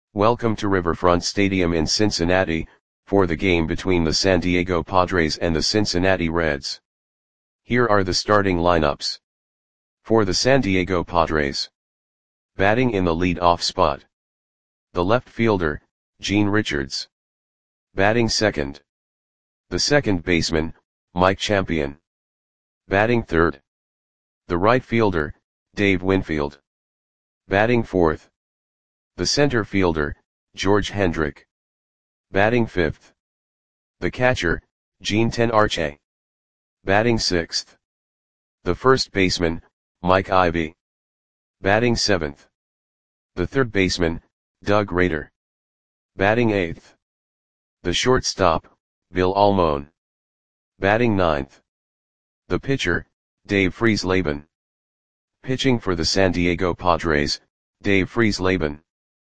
Welcome to Riverfront Stadium in Cincinnati, for the game between the San Diego Padres and the Cincinnati Reds. Here are the starting lineups. For the San Diego Padres. Batting in the lead-off spot. The left fielder, Gene Richards. Batting second. The second baseman, Mike Champion. Batting third. The right fielder, Dave Winfield. Batting fourth. The center fielder, George Hendrick. Batting fifth. The catcher, Gene Tenarche. Batting sixth. The first baseman, Mike Ivy. Batting seventh. The third baseman, Doug Rader. Batting eighth. The shortstop, Bill Almon. Batting ninth. The pitcher, Dave Friesleben. Pitching for the San Diego Padres, Dave Friesleben.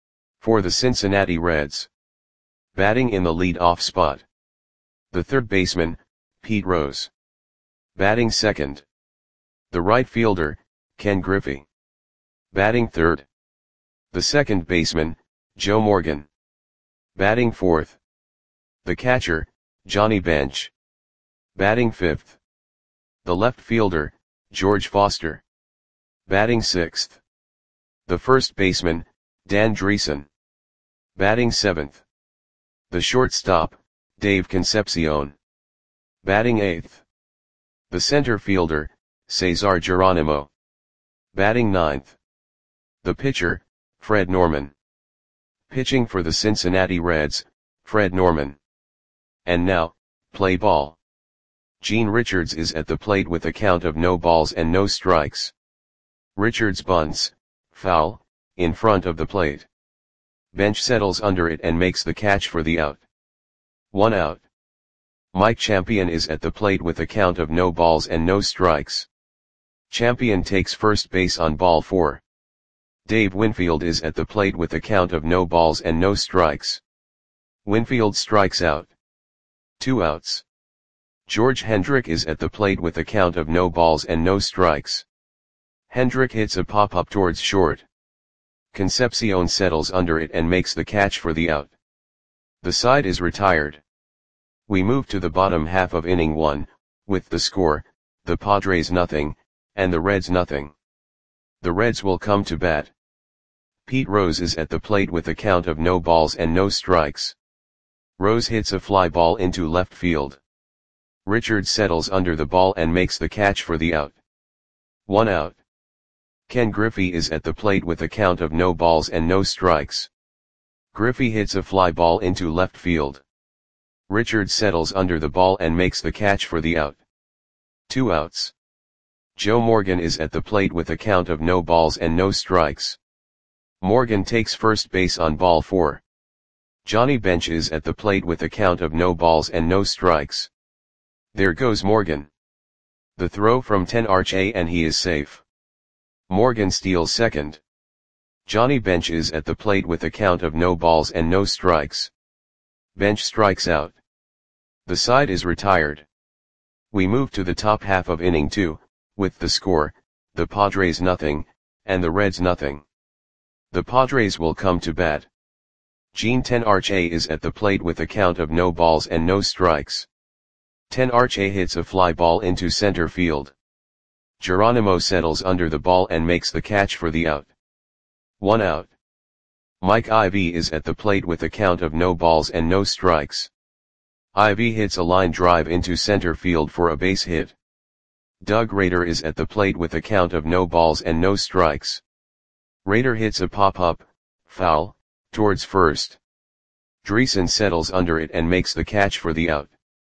For the Cincinnati Reds. Batting in the lead-off spot. The third baseman, Pete Rose. Batting second. The right fielder, Ken Griffey. Batting third. The second baseman, Joe Morgan. Batting fourth. The catcher, Johnny Bench. Batting fifth. The left fielder, George Foster. Batting sixth. The first baseman, Dan Dreesen. Batting seventh. The shortstop, Dave Concepcion. Batting eighth. The center fielder, Cesar Geronimo. Batting ninth. The pitcher, Fred Norman. Pitching for the Cincinnati Reds, Fred Norman. And now, play ball. Gene Richards is at the plate with a count of no balls and no strikes. Richards bunts, foul, in front of the plate. Bench settles under it and makes the catch for the out. 1 out. Mike Champion is at the plate with a count of no balls and no strikes. Champion takes first base on ball 4. Dave Winfield is at the plate with a count of no balls and no strikes. Winfield strikes out. 2 outs. George Hendrick is at the plate with a count of no balls and no strikes. Hendrick hits a pop-up towards short. Concepcion settles under it and makes the catch for the out. The side is retired. We move to the bottom half of inning 1, with the score, the Padres nothing, and the Reds nothing. The Reds will come to bat. Pete Rose is at the plate with a count of no balls and no strikes. Rose hits a fly ball into left field. Richards settles under the ball and makes the catch for the out. 1 out. Ken Griffey is at the plate with a count of no balls and no strikes. Griffey hits a fly ball into left field. Richards settles under the ball and makes the catch for the out. 2 outs. Joe Morgan is at the plate with a count of no balls and no strikes. Morgan takes first base on ball 4. Johnny Bench is at the plate with a count of no balls and no strikes. There goes Morgan. The throw from Tenarche and he is safe. Morgan steals second. Johnny Bench is at the plate with a count of no balls and no strikes. Bench strikes out. The side is retired. We move to the top half of inning 2, with the score, the Padres nothing, and the Reds nothing. The Padres will come to bat. Gene Tenarche is at the plate with a count of no balls and no strikes. Tenarche hits a fly ball into center field. Geronimo settles under the ball and makes the catch for the out. 1 out. Mike Ivy is at the plate with a count of no balls and no strikes. Ivy hits a line drive into center field for a base hit. Doug Rader is at the plate with a count of no balls and no strikes. Rader hits a pop-up, foul, towards first. Dreesen settles under it and makes the catch for the out.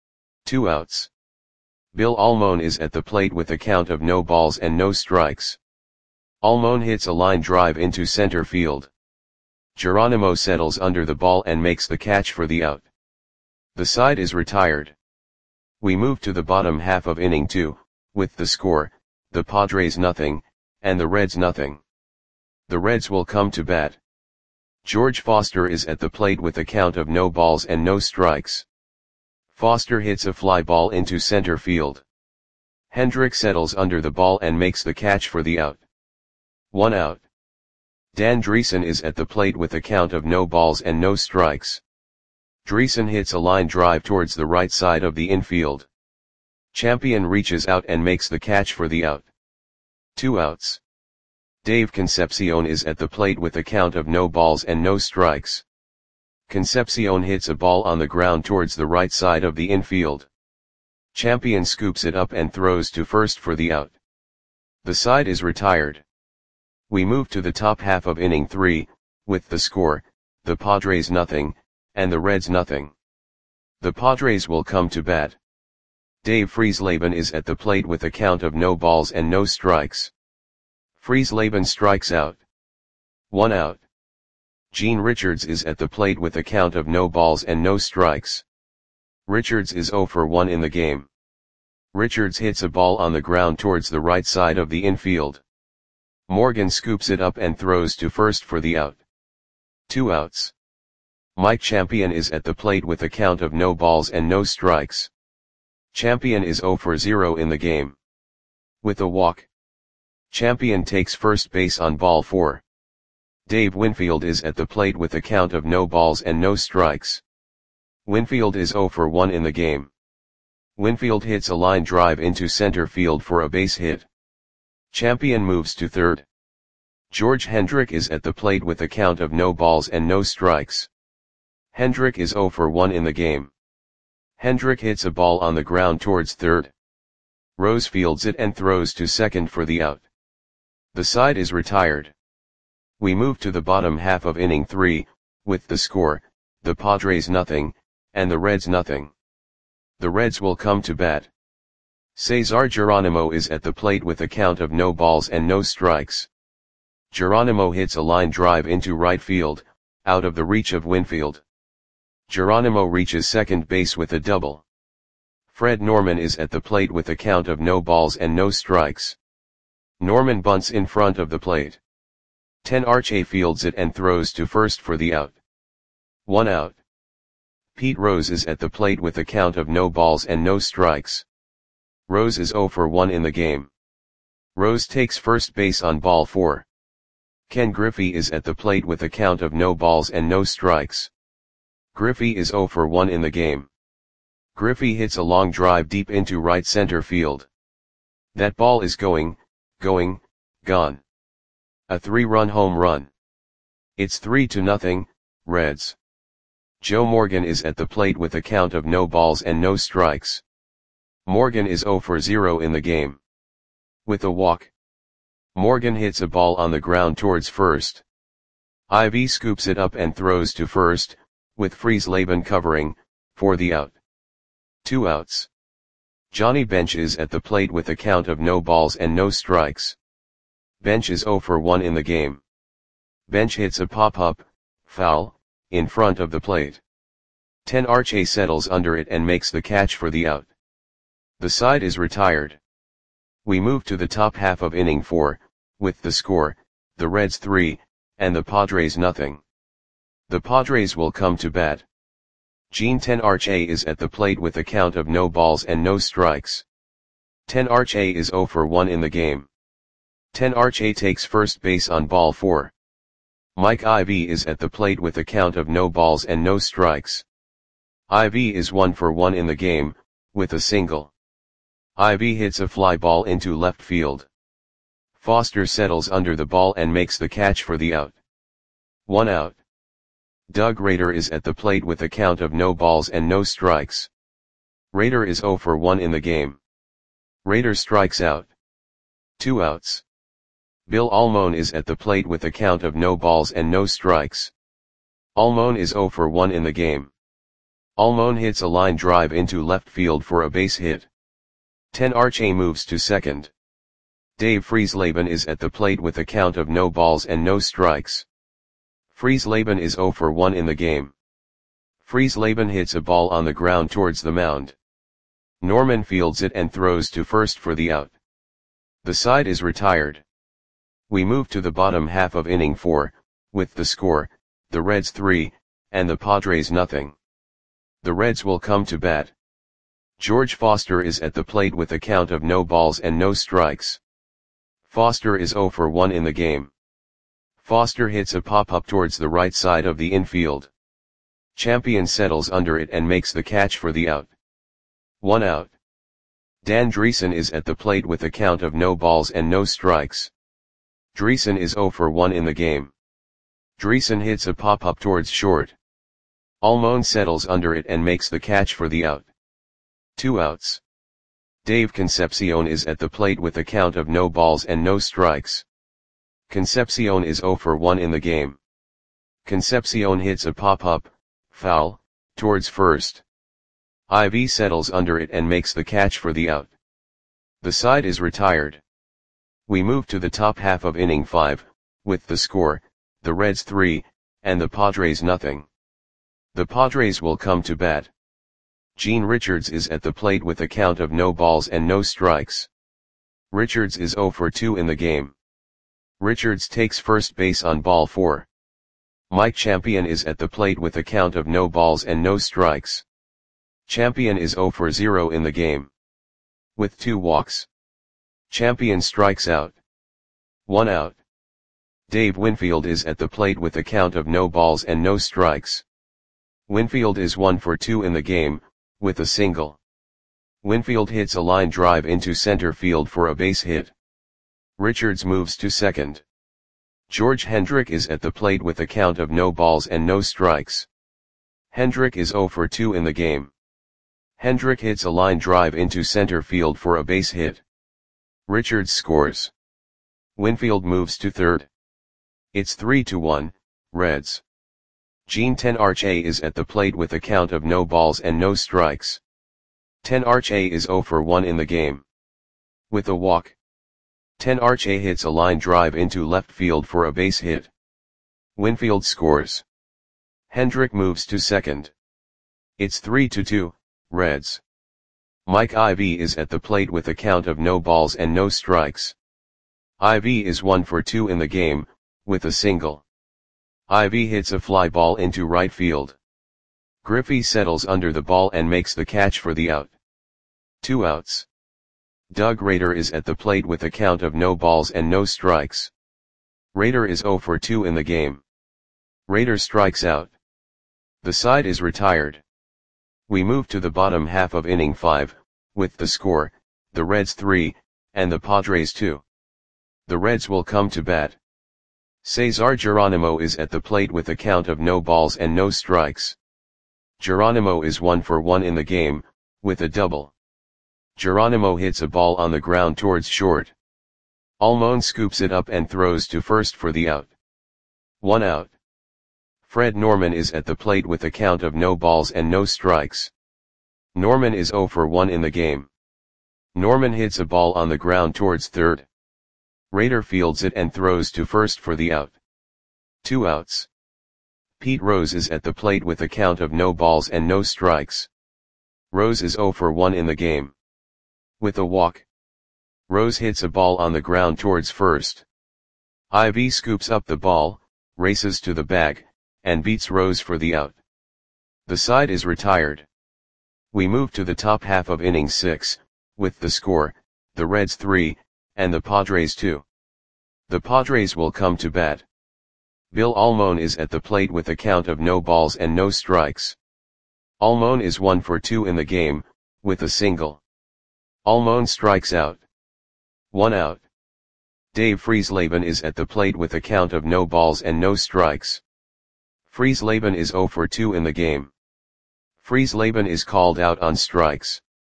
2 outs. Bill Almon is at the plate with a count of no balls and no strikes. Almon hits a line drive into center field. Geronimo settles under the ball and makes the catch for the out. The side is retired. We move to the bottom half of inning 2, with the score, the Padres nothing, and the Reds nothing. The Reds will come to bat. George Foster is at the plate with a count of no balls and no strikes. Foster hits a fly ball into center field. Hendrick settles under the ball and makes the catch for the out. 1 out. Dan Driessen is at the plate with a count of no balls and no strikes. Driessen hits a line drive towards the right side of the infield. Champion reaches out and makes the catch for the out. 2 outs. Dave Concepcion is at the plate with a count of no balls and no strikes. Concepcion hits a ball on the ground towards the right side of the infield. Champion scoops it up and throws to first for the out. The side is retired. We move to the top half of inning 3, with the score, the Padres nothing, and the Reds nothing. The Padres will come to bat. Dave Friesleben is at the plate with a count of no balls and no strikes. Friesleben strikes out. 1 out. Gene Richards is at the plate with a count of no balls and no strikes. Richards is 0 for 1 in the game. Richards hits a ball on the ground towards the right side of the infield. Morgan scoops it up and throws to first for the out. 2 outs. Mike Champion is at the plate with a count of no balls and no strikes. Champion is 0 for 0 in the game. With a walk. Champion takes first base on ball 4. Dave Winfield is at the plate with a count of no balls and no strikes. Winfield is 0 for 1 in the game. Winfield hits a line drive into center field for a base hit. Champion moves to third. George Hendrick is at the plate with a count of no balls and no strikes. Hendrick is 0 for 1 in the game. Hendrick hits a ball on the ground towards third. Rose fields it and throws to second for the out. The side is retired. We move to the bottom half of inning 3, with the score, the Padres nothing, and the Reds nothing. The Reds will come to bat. Cesar Geronimo is at the plate with a count of no balls and no strikes. Geronimo hits a line drive into right field, out of the reach of Winfield. Geronimo reaches second base with a double. Fred Norman is at the plate with a count of no balls and no strikes. Norman bunts in front of the plate. Tenarche fields it and throws to first for the out. 1 out. Pete Rose is at the plate with a count of no balls and no strikes. Rose is 0 for 1 in the game. Rose takes first base on ball 4. Ken Griffey is at the plate with a count of no balls and no strikes. Griffey is 0 for 1 in the game. Griffey hits a long drive deep into right center field. That ball is gone. A 3-run home run. It's 3-0, Reds. Joe Morgan is at the plate with a count of no balls and no strikes. Morgan is 0 for 0 in the game. With a walk. Morgan hits a ball on the ground towards first. Ivy scoops it up and throws to first, with Friesleben covering, for the out. 2 outs. Johnny Bench is at the plate with a count of no balls and no strikes. Bench is 0 for 1 in the game. Bench hits a pop-up, foul, in front of the plate. Tenarche settles under it and makes the catch for the out. The side is retired. We move to the top half of inning 4, with the score, the Reds 3, and the Padres nothing. The Padres will come to bat. Gene Tenarche is at the plate with a count of no balls and no strikes. Tenarche is 0 for 1 in the game. Tenarche takes first base on ball 4. Mike Ivy is at the plate with a count of no balls and no strikes. Ivy is 1 for 1 in the game, with a single. Ivy hits a fly ball into left field. Foster settles under the ball and makes the catch for the out. 1 out. Doug Rader is at the plate with a count of no balls and no strikes. Rader is 0 for 1 in the game. Rader strikes out. 2 outs. Bill Almon is at the plate with a count of no balls and no strikes. Almon is 0 for 1 in the game. Almon hits a line drive into left field for a base hit. Tenarche moves to second. Dave Friesleben is at the plate with a count of no balls and no strikes. Friesleben is 0 for 1 in the game. Friesleben hits a ball on the ground towards the mound. Norman fields it and throws to first for the out. The side is retired. We move to the bottom half of inning 4, with the score, the Reds 3, and the Padres nothing. The Reds will come to bat. George Foster is at the plate with a count of no balls and no strikes. Foster is 0 for 1 in the game. Foster hits a pop-up towards the right side of the infield. Champion settles under it and makes the catch for the out. 1 out. Dan Dreesen is at the plate with a count of no balls and no strikes. Dreesen is 0 for 1 in the game. Dreesen hits a pop-up towards short. Almon settles under it and makes the catch for the out. 2 outs. Dave Concepcion is at the plate with a count of no balls and no strikes. Concepcion is 0 for 1 in the game. Concepcion hits a pop-up, foul, towards first. IV settles under it and makes the catch for the out. The side is retired. We move to the top half of inning 5, with the score, the Reds 3, and the Padres nothing. The Padres will come to bat. Gene Richards is at the plate with a count of no balls and no strikes. Richards is 0 for 2 in the game. Richards takes first base on ball 4. Mike Champion is at the plate with a count of no balls and no strikes. Champion is 0 for 0 in the game. With 2 walks. Champion strikes out. 1 out. Dave Winfield is at the plate with a count of no balls and no strikes. Winfield is 1 for 2 in the game, with a single. Winfield hits a line drive into center field for a base hit. Richards moves to second. George Hendrick is at the plate with a count of no balls and no strikes. Hendrick is 0 for 2 in the game. Hendrick hits a line drive into center field for a base hit. Richards scores. Winfield moves to third. It's 3-1, Reds. Gene Tenarche is at the plate with a count of no balls and no strikes. Tenarche is 0 for 1 in the game. With a walk. Tenarche hits a line drive into left field for a base hit. Winfield scores. Hendrick moves to second. It's 3-2, Reds. Mike Ivy is at the plate with a count of no balls and no strikes. Ivy is 1 for 2 in the game, with a single. Ivy hits a fly ball into right field. Griffey settles under the ball and makes the catch for the out. 2 outs. Doug Rader is at the plate with a count of no balls and no strikes. Rader is 0 for 2 in the game. Rader strikes out. The side is retired. We move to the bottom half of inning 5, with the score, the Reds 3, and the Padres 2. The Reds will come to bat. Cesar Geronimo is at the plate with a count of no balls and no strikes. Geronimo is 1 for 1 in the game, with a double. Geronimo hits a ball on the ground towards short. Almon scoops it up and throws to first for the out. 1 out. Fred Norman is at the plate with a count of no balls and no strikes. Norman is 0 for 1 in the game. Norman hits a ball on the ground towards third. Rader fields it and throws to first for the out. 2 outs. Pete Rose is at the plate with a count of no balls and no strikes. Rose is 0 for 1 in the game. With a walk. Rose hits a ball on the ground towards first. Ivy scoops up the ball, races to the bag, and beats Rose for the out. The side is retired. We move to the top half of inning 6, with the score, the Reds 3, and the Padres 2. The Padres will come to bat. Bill Almon is at the plate with a count of no balls and no strikes. Almon is 1 for 2 in the game, with a single. Almon strikes out. 1 out. Dave Friesleben is at the plate with a count of no balls and no strikes. Friesleben is 0 for 2 in the game. Friesleben is called out on strikes.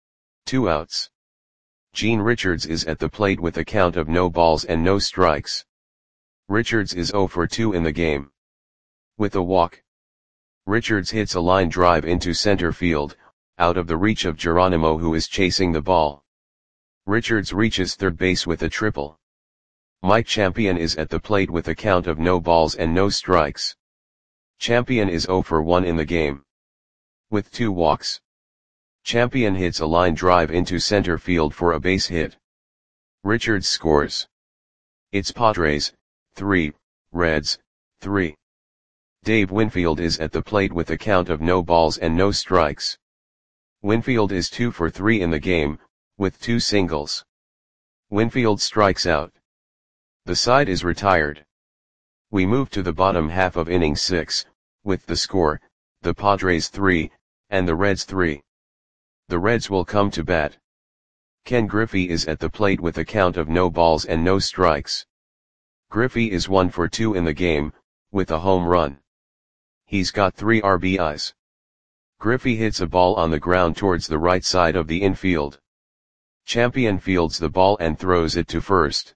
2 outs. Gene Richards is at the plate with a count of no balls and no strikes. Richards is 0 for 2 in the game. With a walk. Richards hits a line drive into center field, out of the reach of Geronimo who is chasing the ball. Richards reaches third base with a triple. Mike Champion is at the plate with a count of no balls and no strikes. Champion is 0 for 1 in the game. With 2 walks. Champion hits a line drive into center field for a base hit. Richards scores. It's Padres, 3, Reds, 3. Dave Winfield is at the plate with a count of no balls and no strikes. Winfield is 2 for 3 in the game, with 2 singles. Winfield strikes out. The side is retired. We move to the bottom half of inning 6, with the score, the Padres 3, and the Reds 3. The Reds will come to bat. Ken Griffey is at the plate with a count of no balls and no strikes. Griffey is 1 for 2 in the game, with a home run. He's got 3 RBIs. Griffey hits a ball on the ground towards the right side of the infield. Champion fields the ball and throws it to first.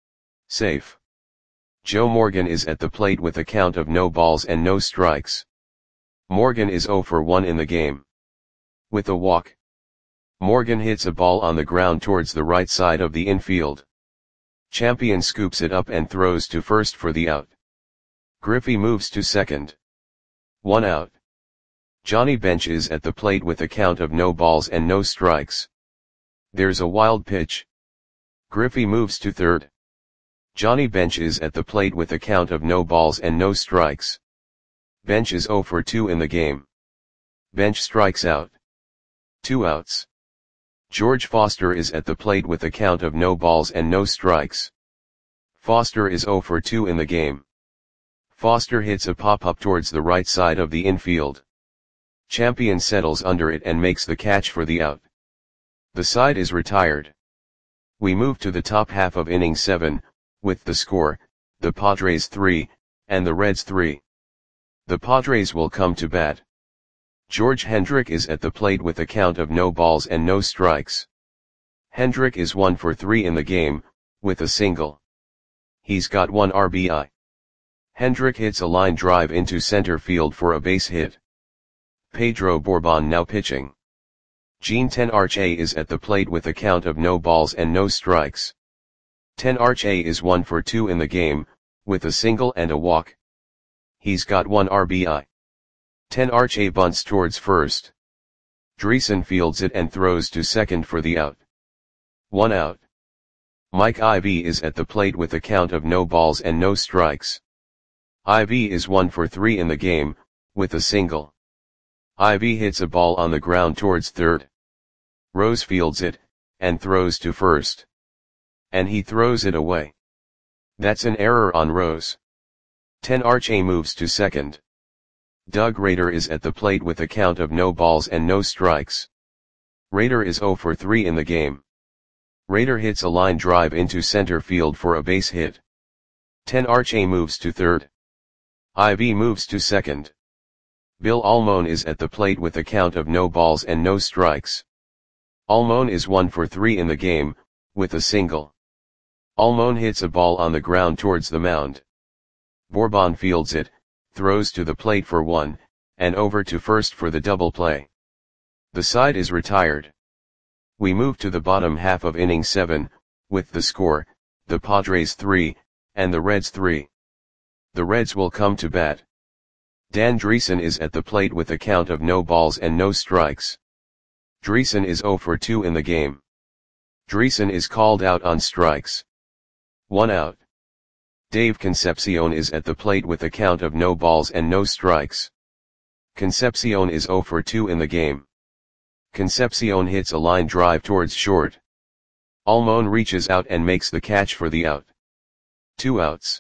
Safe. Joe Morgan is at the plate with a count of no balls and no strikes. Morgan is 0 for 1 in the game. With a walk. Morgan hits a ball on the ground towards the right side of the infield. Champion scoops it up and throws to first for the out. Griffey moves to second. 1 out. Johnny Bench is at the plate with a count of no balls and no strikes. There's a wild pitch. Griffey moves to third. Johnny Bench is at the plate with a count of no balls and no strikes. Bench is 0 for 2 in the game. Bench strikes out. 2 outs. George Foster is at the plate with a count of no balls and no strikes. Foster is 0 for 2 in the game. Foster hits a pop-up towards the right side of the infield. Champion settles under it and makes the catch for the out. The side is retired. We move to the top half of inning 7, with the score, the Padres 3, and the Reds 3. The Padres will come to bat. George Hendrick is at the plate with a count of no balls and no strikes. Hendrick is 1 for 3 in the game, with a single. He's got 1 RBI. Hendrick hits a line drive into center field for a base hit. Pedro Borbon now pitching. Gene Tenarche is at the plate with a count of no balls and no strikes. Tenarche is 1 for 2 in the game, with a single and a walk. He's got 1 RBI. Tenarche bunts towards first. Dreesen fields it and throws to second for the out. 1 out. Mike Ivy is at the plate with a count of no balls and no strikes. Ivy is 1 for 3 in the game, with a single. Ivy hits a ball on the ground towards third. Rose fields it, and throws to first. And he throws it away. That's an error on Rose. Tenarche moves to second. Doug Rader is at the plate with a count of no balls and no strikes. Rader is 0 for 3 in the game. Rader hits a line drive into center field for a base hit. Tenarche moves to third. Ivy moves to second. Bill Almon is at the plate with a count of no balls and no strikes. Almon is 1 for 3 in the game, with a single. Almon hits a ball on the ground towards the mound. Borbon fields it, throws to the plate for 1, and over to first for the double play. The side is retired. We move to the bottom half of inning 7, with the score, the Padres 3, and the Reds 3. The Reds will come to bat. Dan Dreesen is at the plate with a count of no balls and no strikes. Dreesen is 0 for 2 in the game. Dreesen is called out on strikes. 1 out. Dave Concepcion is at the plate with a count of no balls and no strikes. Concepcion is 0 for 2 in the game. Concepcion hits a line drive towards short. Almon reaches out and makes the catch for the out. 2 outs.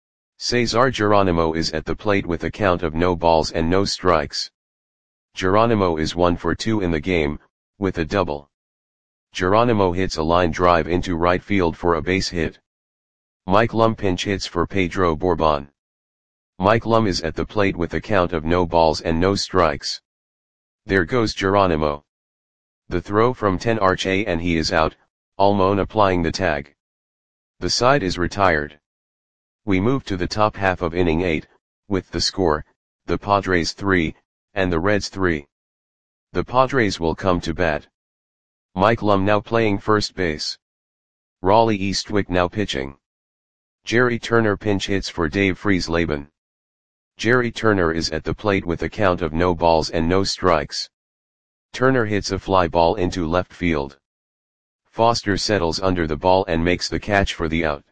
Cesar Geronimo is at the plate with a count of no balls and no strikes. Geronimo is 1 for 2 in the game, with a double. Geronimo hits a line drive into right field for a base hit. Mike Lum pinch hits for Pedro Borbon. Mike Lum is at the plate with a count of no balls and no strikes. There goes Geronimo. The throw from Tenarche and he is out, Almon applying the tag. The side is retired. We move to the top half of inning 8, with the score, the Padres 3, and the Reds 3. The Padres will come to bat. Mike Lum now playing first base. Raleigh Eastwick now pitching. Jerry Turner pinch hits for Dave Friesleben. Jerry Turner is at the plate with a count of no balls and no strikes. Turner hits a fly ball into left field. Foster settles under the ball and makes the catch for the out.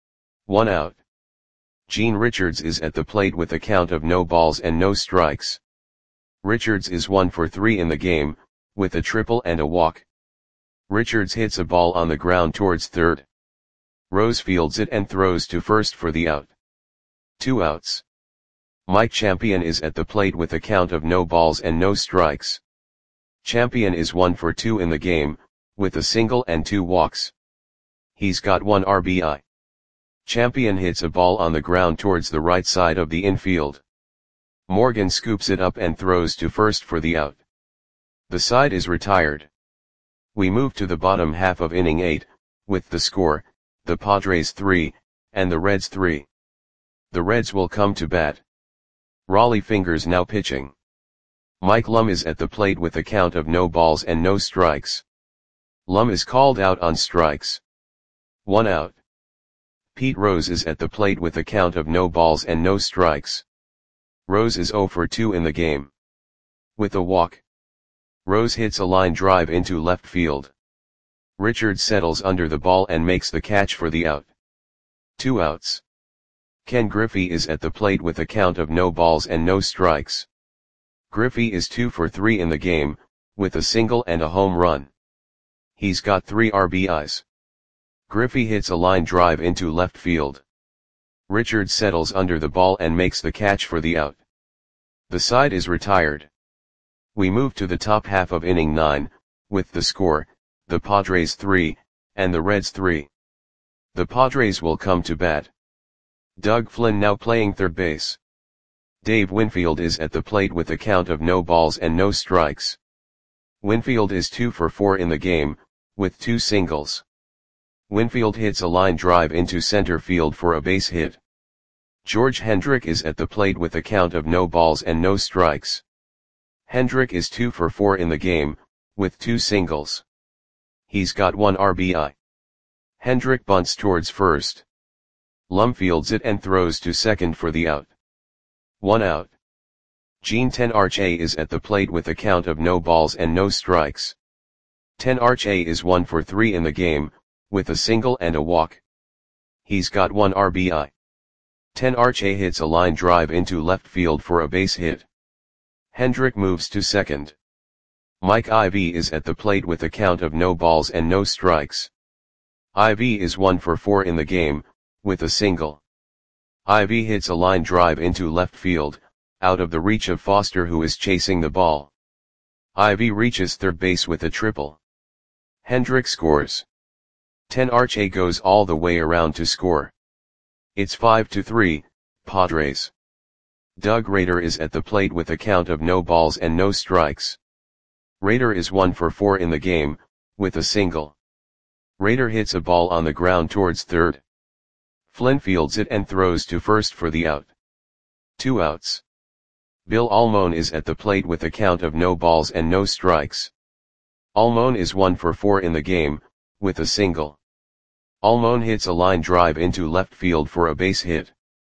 1 out. Gene Richards is at the plate with a count of no balls and no strikes. Richards is 1 for 3 in the game, with a triple and a walk. Richards hits a ball on the ground towards third. Rose fields it and throws to first for the out. 2 outs. Mike Champion is at the plate with a count of no balls and no strikes. Champion is 1 for 2 in the game, with a single and 2 walks. He's got 1 RBI. Champion hits a ball on the ground towards the right side of the infield. Morgan scoops it up and throws to first for the out. The side is retired. We move to the bottom half of inning 8, with the score, the Padres 3, and the Reds 3. The Reds will come to bat. Rollie Fingers now pitching. Mike Lum is at the plate with a count of no balls and no strikes. Lum is called out on strikes. 1 out. Pete Rose is at the plate with a count of no balls and no strikes. Rose is 0 for 2 in the game. With a walk. Rose hits a line drive into left field. Richards settles under the ball and makes the catch for the out. 2 outs. Ken Griffey is at the plate with a count of no balls and no strikes. Griffey is 2 for 3 in the game, with a single and a home run. He's got 3 RBIs. Griffey hits a line drive into left field. Richards settles under the ball and makes the catch for the out. The side is retired. We move to the top half of inning 9, with the score, the Padres 3, and the Reds 3. The Padres will come to bat. Doug Flynn now playing third base. Dave Winfield is at the plate with a count of no balls and no strikes. Winfield is 2 for 4 in the game, with 2 singles. Winfield hits a line drive into center field for a base hit. George Hendrick is at the plate with a count of no balls and no strikes. Hendrick is 2 for 4 in the game, with 2 singles. He's got 1 RBI. Hendrick bunts towards first. Lum fields it and throws to second for the out. 1 out. Gene Tenarche is at the plate with a count of no balls and no strikes. Tenarche is 1 for 3 in the game, with a single and a walk. He's got 1 RBI. Tenarche hits a line drive into left field for a base hit. Hendrick moves to second. Mike Ivy is at the plate with a count of no balls and no strikes. Ivy is 1 for 4 in the game, with a single. Ivy hits a line drive into left field, out of the reach of Foster who is chasing the ball. Ivy reaches third base with a triple. Hendrick scores. Tenarche goes all the way around to score. It's 5-3, Padres. Doug Rader is at the plate with a count of no balls and no strikes. Rader is 1 for 4 in the game, with a single. Rader hits a ball on the ground towards third. Flynn fields it and throws to first for the out. 2 outs. Bill Almon is at the plate with a count of no balls and no strikes. Almon is 1 for 4 in the game, with a single. Almon hits a line drive into left field for a base hit.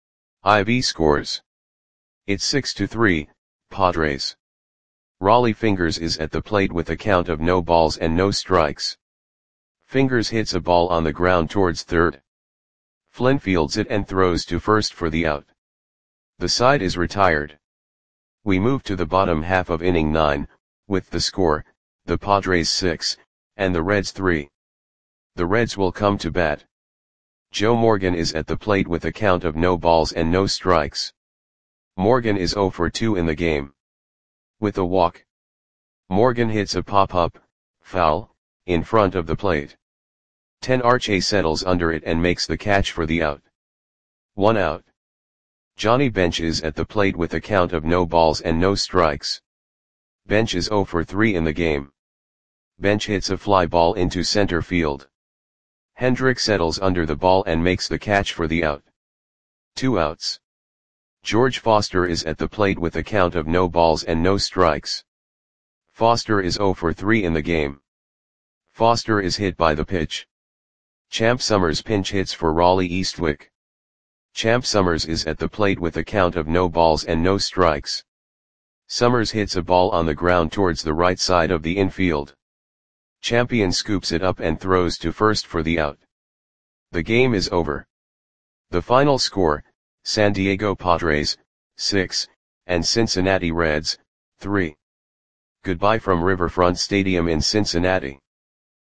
Ivy scores. It's 6-3, Padres. Rollie Fingers is at the plate with a count of no balls and no strikes. Fingers hits a ball on the ground towards third. Flynn fields it and throws to first for the out. The side is retired. We move to the bottom half of inning 9, with the score, the Padres 6, and the Reds 3. The Reds will come to bat. Joe Morgan is at the plate with a count of no balls and no strikes. Morgan is 0 for 2 in the game. With a walk. Morgan hits a pop-up, foul, in front of the plate. Tenarche settles under it and makes the catch for the out. 1 out. Johnny Bench is at the plate with a count of no balls and no strikes. Bench is 0 for 3 in the game. Bench hits a fly ball into center field. Hendrick settles under the ball and makes the catch for the out. 2 outs. George Foster is at the plate with a count of no balls and no strikes. Foster is 0 for 3 in the game. Foster is hit by the pitch. Champ Summers pinch hits for Raleigh Eastwick. Champ Summers is at the plate with a count of no balls and no strikes. Summers hits a ball on the ground towards the right side of the infield. Champion scoops it up and throws to first for the out. The game is over. The final score, San Diego Padres, 6, and Cincinnati Reds, 3. Goodbye from Riverfront Stadium in Cincinnati.